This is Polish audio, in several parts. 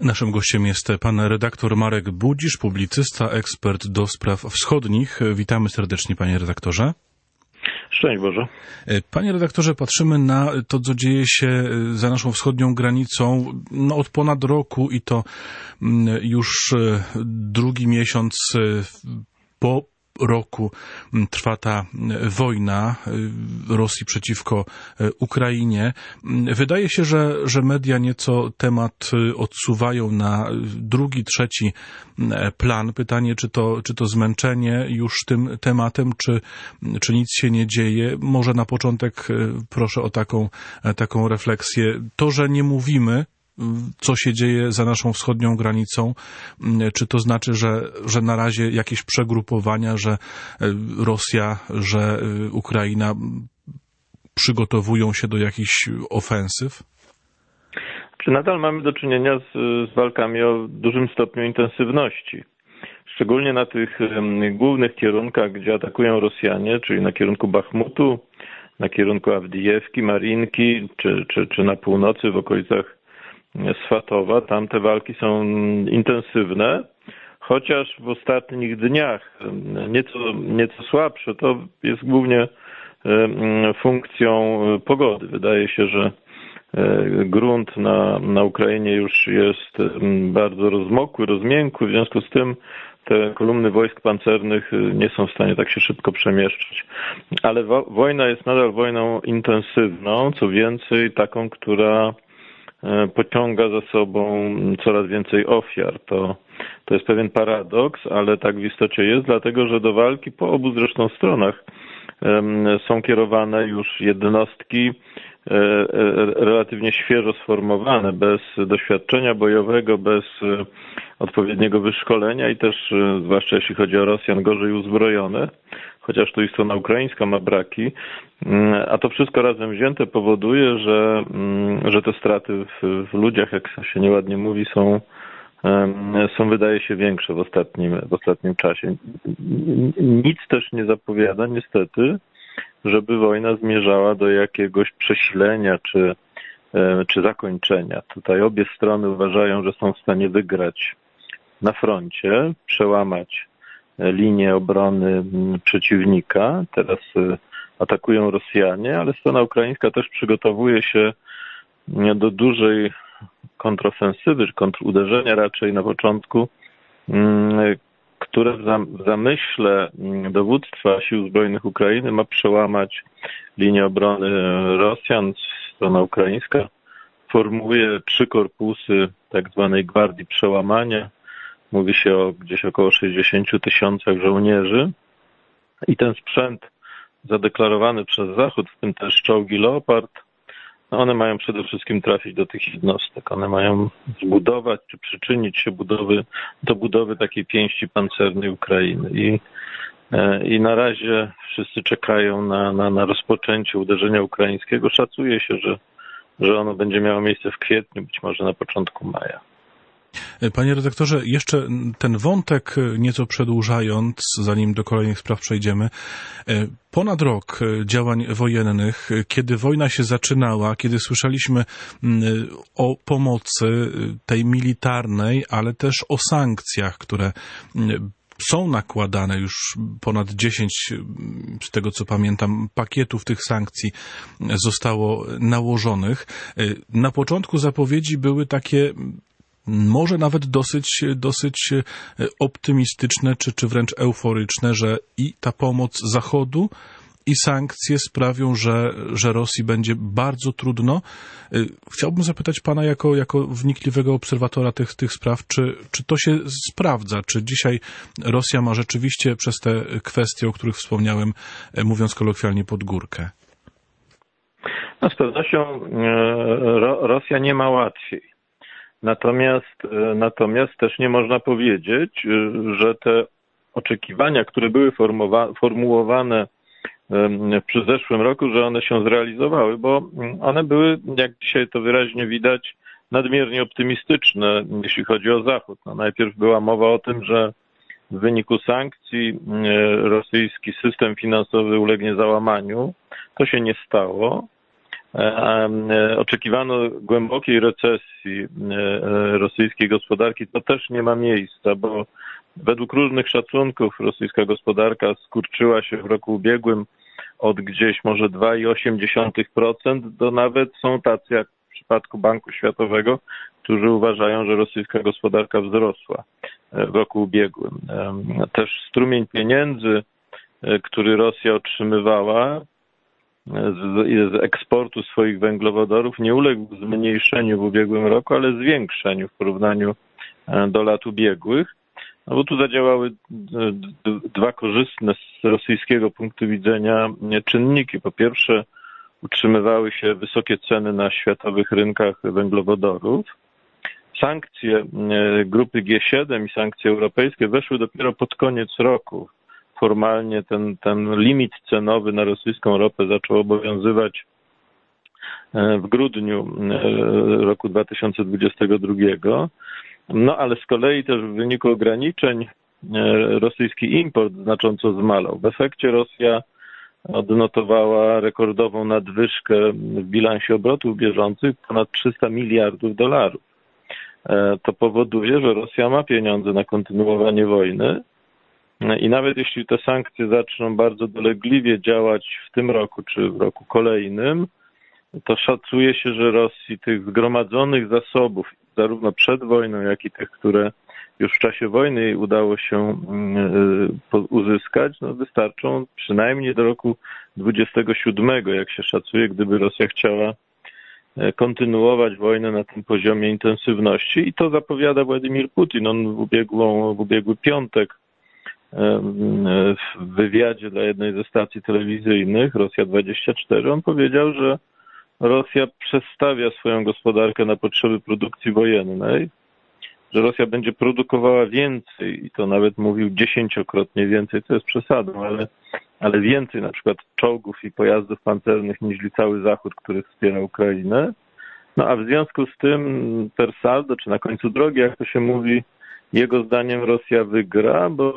Naszym gościem jest pan redaktor Marek Budzisz, publicysta, ekspert do spraw wschodnich. Witamy serdecznie, panie redaktorze. Szczęść Boże. Panie redaktorze, patrzymy na to, co dzieje się za naszą wschodnią granicą od ponad roku i to już drugi miesiąc po roku trwa ta wojna Rosji przeciwko Ukrainie. Wydaje się, że media nieco temat odsuwają na drugi, trzeci plan. Pytanie, czy to zmęczenie już tym tematem, czy nic się nie dzieje. Może na początek proszę o taką refleksję. To, że nie mówimy, co się dzieje za naszą wschodnią granicą, czy to znaczy, że na razie jakieś przegrupowania, że Rosja, że Ukraina przygotowują się do jakichś ofensyw? Czy nadal mamy do czynienia z walkami o dużym stopniu intensywności? Szczególnie na tych głównych kierunkach, gdzie atakują Rosjanie, czyli na kierunku Bachmutu, na kierunku Awdijewki, Marinki, czy na północy w okolicach Swatowa. Tam te walki są intensywne, chociaż w ostatnich dniach nieco słabsze. To jest głównie funkcją pogody. Wydaje się, że grunt na Ukrainie już jest bardzo rozmokły, rozmiękły, w związku z tym te kolumny wojsk pancernych nie są w stanie tak się szybko przemieszczać. Ale wojna jest nadal wojną intensywną, co więcej taką, która pociąga za sobą coraz więcej ofiar. To jest pewien paradoks, ale tak w istocie jest, dlatego że do walki po obu zresztą stronach są kierowane już jednostki relatywnie świeżo sformowane, bez doświadczenia bojowego, bez odpowiedniego wyszkolenia i też, zwłaszcza jeśli chodzi o Rosjan, gorzej uzbrojone, chociaż tu i strona ukraińska ma braki, a to wszystko razem wzięte powoduje, że te straty w ludziach, jak się nieładnie mówi, są wydaje się większe w ostatnim czasie. Nic też nie zapowiada niestety, żeby wojna zmierzała do jakiegoś przesilenia czy zakończenia. Tutaj obie strony uważają, że są w stanie wygrać na froncie, przełamać linię obrony przeciwnika. Teraz atakują Rosjanie, ale strona ukraińska też przygotowuje się do dużej kontrofensywy, czy kontruderzenia raczej na początku, które w zamyśle dowództwa Sił Zbrojnych Ukrainy ma przełamać linię obrony Rosjan. Strona ukraińska formułuje 3 korpusy tak zwanej Gwardii Przełamania. Mówi się o gdzieś około 60 000 żołnierzy i ten sprzęt zadeklarowany przez Zachód, w tym też czołgi Leopard, one mają przede wszystkim trafić do tych jednostek. One mają zbudować czy przyczynić się do budowy takiej pięści pancernej Ukrainy. I na razie wszyscy czekają na rozpoczęcie uderzenia ukraińskiego. Szacuje się, że ono będzie miało miejsce w kwietniu, być może na początku maja. Panie redaktorze, jeszcze ten wątek nieco przedłużając, zanim do kolejnych spraw przejdziemy. Ponad rok działań wojennych, kiedy wojna się zaczynała, kiedy słyszeliśmy o pomocy tej militarnej, ale też o sankcjach, które są nakładane, już ponad 10, z tego co pamiętam, pakietów tych sankcji zostało nałożonych. Na początku zapowiedzi były takie może nawet dosyć optymistyczne, czy wręcz euforyczne, że i ta pomoc Zachodu, i sankcje sprawią, że Rosji będzie bardzo trudno. Chciałbym zapytać pana jako wnikliwego obserwatora tych spraw, czy to się sprawdza? Czy dzisiaj Rosja ma rzeczywiście przez te kwestie, o których wspomniałem, mówiąc kolokwialnie, pod górkę? No, z pewnością Rosja nie ma łatwiej. Natomiast też nie można powiedzieć, że te oczekiwania, które były formułowane w zeszłym roku, że one się zrealizowały, bo one były, jak dzisiaj to wyraźnie widać, nadmiernie optymistyczne, jeśli chodzi o Zachód. No, najpierw była mowa o tym, że w wyniku sankcji rosyjski system finansowy ulegnie załamaniu. To się nie stało. oczekiwano głębokiej recesji rosyjskiej gospodarki, to też nie ma miejsca, bo według różnych szacunków rosyjska gospodarka skurczyła się w roku ubiegłym od gdzieś może 2,8% do nawet są tacy jak w przypadku Banku Światowego, którzy uważają, że rosyjska gospodarka wzrosła w roku ubiegłym. Też strumień pieniędzy, który Rosja otrzymywała z eksportu swoich węglowodorów, nie uległ zmniejszeniu w ubiegłym roku, ale zwiększeniu w porównaniu do lat ubiegłych. No bo tu zadziałały dwa korzystne z rosyjskiego punktu widzenia czynniki. Po pierwsze, utrzymywały się wysokie ceny na światowych rynkach węglowodorów. Sankcje grupy G7 i sankcje europejskie weszły dopiero pod koniec roku. Formalnie ten limit cenowy na rosyjską ropę zaczął obowiązywać w grudniu roku 2022. No ale z kolei też w wyniku ograniczeń rosyjski import znacząco zmalał. W efekcie Rosja odnotowała rekordową nadwyżkę w bilansie obrotów bieżących ponad $300 miliardów. To powoduje, że Rosja ma pieniądze na kontynuowanie wojny i nawet jeśli te sankcje zaczną bardzo dolegliwie działać w tym roku czy w roku kolejnym, to szacuje się, że Rosji tych zgromadzonych zasobów, zarówno przed wojną, jak i tych, które już w czasie wojny jej udało się uzyskać, no wystarczą przynajmniej do roku 27, jak się szacuje, gdyby Rosja chciała kontynuować wojnę na tym poziomie intensywności i to zapowiada Władimir Putin. On w ubiegły piątek w wywiadzie dla jednej ze stacji telewizyjnych, Rosja 24, on powiedział, że Rosja przestawia swoją gospodarkę na potrzeby produkcji wojennej, że Rosja będzie produkowała więcej i to nawet mówił 10-krotnie więcej, to jest przesadą, ale więcej na przykład czołgów i pojazdów pancernych niż cały Zachód, który wspiera Ukrainę. No a w związku z tym per saldo, czy na końcu drogi, jak to się mówi, jego zdaniem Rosja wygra, bo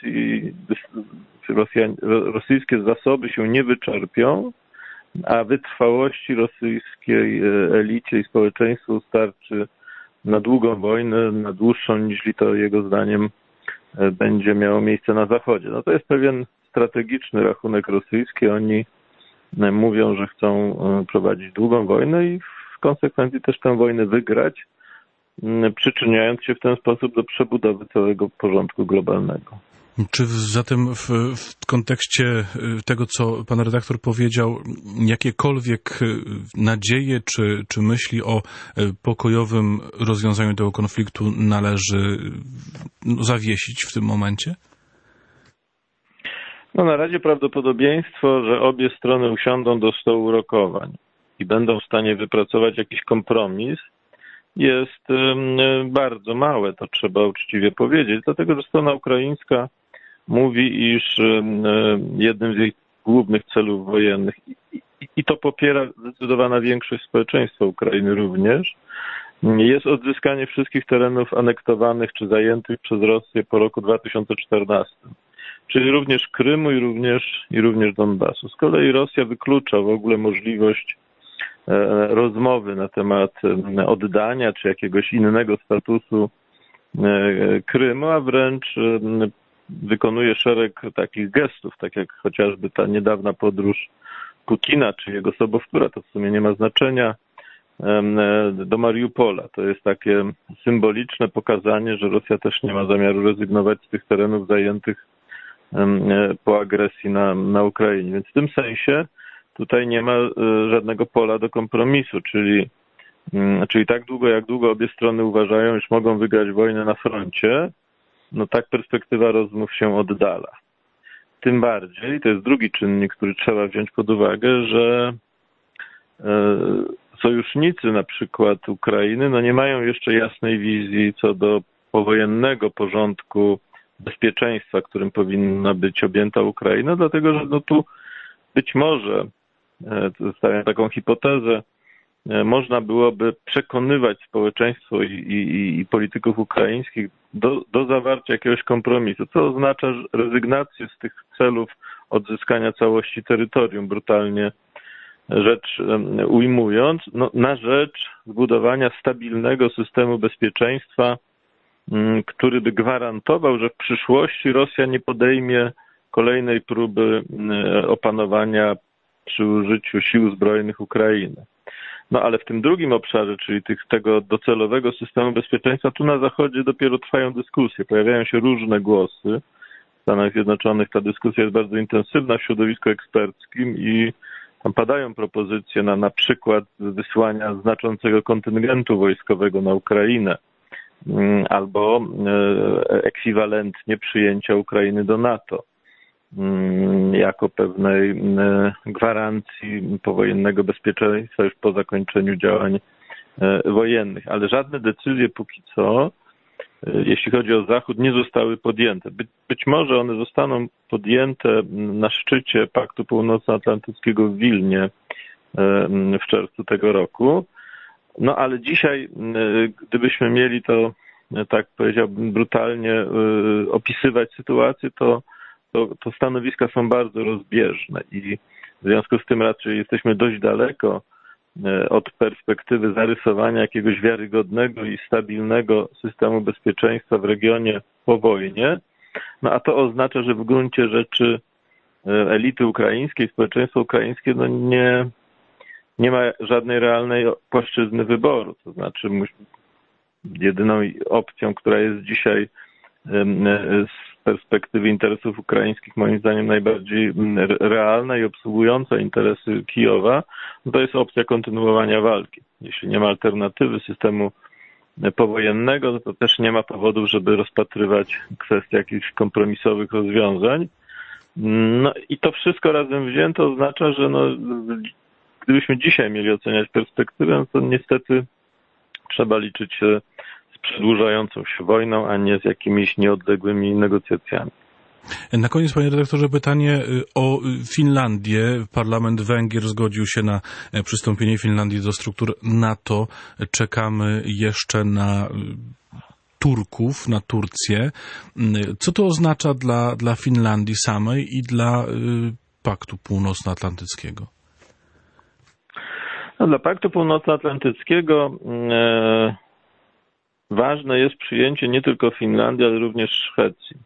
rosyjskie zasoby się nie wyczerpią, a wytrwałości rosyjskiej elicie i społeczeństwu starczy na długą wojnę, na dłuższą niż to jego zdaniem będzie miało miejsce na Zachodzie. No to jest pewien strategiczny rachunek rosyjski. Oni mówią, że chcą prowadzić długą wojnę i w konsekwencji też tę wojnę wygrać, przyczyniając się w ten sposób do przebudowy całego porządku globalnego. Czy zatem w kontekście tego, co pan redaktor powiedział, jakiekolwiek nadzieje czy myśli o pokojowym rozwiązaniu tego konfliktu należy zawiesić w tym momencie? No na razie prawdopodobieństwo, że obie strony usiądą do stołu rokowań i będą w stanie wypracować jakiś kompromis, jest bardzo małe, to trzeba uczciwie powiedzieć, dlatego że strona ukraińska mówi, iż jednym z jej głównych celów wojennych, i to popiera zdecydowana większość społeczeństwa Ukrainy również, jest odzyskanie wszystkich terenów anektowanych czy zajętych przez Rosję po roku 2014, czyli również Krymu i również Donbasu. Z kolei Rosja wyklucza w ogóle możliwość rozmowy na temat oddania czy jakiegoś innego statusu Krymu, a wręcz wykonuje szereg takich gestów, tak jak chociażby ta niedawna podróż Putina czy jego sobowtóra, to w sumie nie ma znaczenia, do Mariupola. To jest takie symboliczne pokazanie, że Rosja też nie ma zamiaru rezygnować z tych terenów zajętych po agresji na Ukrainie. Więc w tym sensie tutaj nie ma żadnego pola do kompromisu, czyli tak długo, jak długo obie strony uważają, iż mogą wygrać wojnę na froncie, no tak perspektywa rozmów się oddala. Tym bardziej, to jest drugi czynnik, który trzeba wziąć pod uwagę, że sojusznicy na przykład Ukrainy no nie mają jeszcze jasnej wizji co do powojennego porządku bezpieczeństwa, którym powinna być objęta Ukraina, dlatego że no tu być może, stawiam taką hipotezę, można byłoby przekonywać społeczeństwo i polityków ukraińskich do zawarcia jakiegoś kompromisu, co oznacza rezygnację z tych celów odzyskania całości terytorium brutalnie rzecz ujmując, na rzecz zbudowania stabilnego systemu bezpieczeństwa, który by gwarantował, że w przyszłości Rosja nie podejmie kolejnej próby opanowania przy użyciu sił zbrojnych Ukrainy. Ale w tym drugim obszarze, czyli tego docelowego systemu bezpieczeństwa, tu na Zachodzie dopiero trwają dyskusje. Pojawiają się różne głosy. W Stanach Zjednoczonych ta dyskusja jest bardzo intensywna w środowisku eksperckim i tam padają propozycje na przykład wysłania znaczącego kontyngentu wojskowego na Ukrainę albo ekwiwalentnie przyjęcia Ukrainy do NATO jako pewnej gwarancji powojennego bezpieczeństwa już po zakończeniu działań wojennych. Ale żadne decyzje póki co, jeśli chodzi o Zachód, nie zostały podjęte. Być może one zostaną podjęte na szczycie Paktu Północnoatlantyckiego w Wilnie w czerwcu tego roku. Ale dzisiaj, gdybyśmy mieli to, tak powiedziałbym, brutalnie opisywać sytuację, to stanowiska są bardzo rozbieżne i w związku z tym raczej jesteśmy dość daleko od perspektywy zarysowania jakiegoś wiarygodnego i stabilnego systemu bezpieczeństwa w regionie po wojnie. A to oznacza, że w gruncie rzeczy elity ukraińskie, społeczeństwo ukraińskie nie ma żadnej realnej płaszczyzny wyboru. To znaczy jedyną opcją, która jest dzisiaj z perspektywy interesów ukraińskich moim zdaniem najbardziej realna i obsługująca interesy Kijowa, to jest opcja kontynuowania walki. Jeśli nie ma alternatywy systemu powojennego, to też nie ma powodów, żeby rozpatrywać kwestie jakichś kompromisowych rozwiązań. I to wszystko razem wzięte oznacza, że gdybyśmy dzisiaj mieli oceniać perspektywę, to niestety trzeba liczyć się z przedłużającą się wojną, a nie z jakimiś nieodległymi negocjacjami. Na koniec, panie redaktorze, pytanie o Finlandię. Parlament Węgier zgodził się na przystąpienie Finlandii do struktur NATO. Czekamy jeszcze na Turków, na Turcję. Co to oznacza dla Finlandii samej i dla Paktu Północnoatlantyckiego? Dla Paktu Północnoatlantyckiego ważne jest przyjęcie nie tylko Finlandii, ale również Szwecji.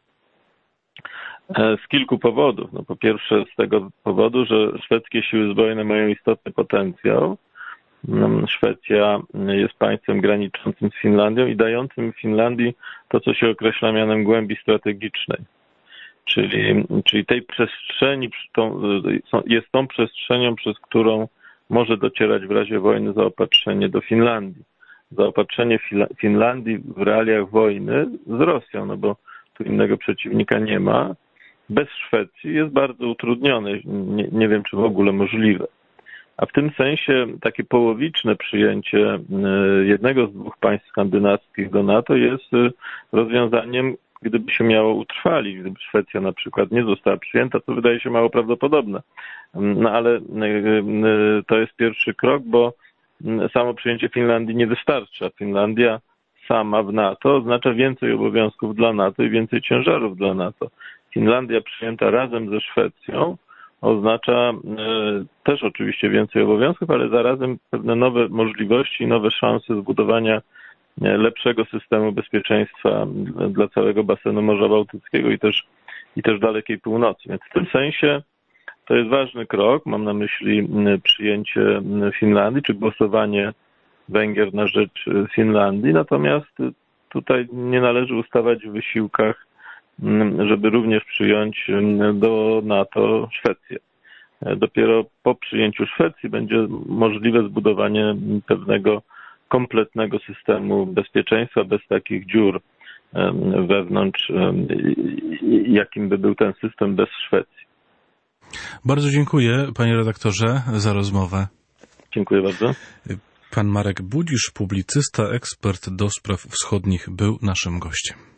Z kilku powodów. Po pierwsze z tego powodu, że szwedzkie siły zbrojne mają istotny potencjał. Szwecja jest państwem graniczącym z Finlandią i dającym Finlandii to, co się określa mianem głębi strategicznej. Czyli tej przestrzeni jest tą przestrzenią, przez którą może docierać w razie wojny zaopatrzenie do Finlandii. Zaopatrzenie Finlandii w realiach wojny z Rosją, bo tu innego przeciwnika nie ma, bez Szwecji jest bardzo utrudnione. Nie wiem, czy w ogóle możliwe. A w tym sensie takie połowiczne przyjęcie jednego z dwóch państw skandynawskich do NATO jest rozwiązaniem, gdyby się miało utrwalić, gdyby Szwecja na przykład nie została przyjęta, to wydaje się mało prawdopodobne. Ale to jest pierwszy krok, bo samo przyjęcie Finlandii nie wystarcza. Finlandia sama w NATO oznacza więcej obowiązków dla NATO i więcej ciężarów dla NATO. Finlandia przyjęta razem ze Szwecją oznacza też oczywiście więcej obowiązków, ale zarazem pewne nowe możliwości i nowe szanse zbudowania lepszego systemu bezpieczeństwa dla całego basenu Morza Bałtyckiego i też dalekiej północy. Więc w tym sensie to jest ważny krok. Mam na myśli przyjęcie Finlandii, czy głosowanie Węgier na rzecz Finlandii. Natomiast tutaj nie należy ustawać w wysiłkach, żeby również przyjąć do NATO Szwecję. Dopiero po przyjęciu Szwecji będzie możliwe zbudowanie pewnego kompletnego systemu bezpieczeństwa bez takich dziur wewnątrz, jakim by był ten system bez Szwecji. Bardzo dziękuję, panie redaktorze, za rozmowę. Dziękuję bardzo. Pan Marek Budzisz, publicysta, ekspert do spraw wschodnich, był naszym gościem.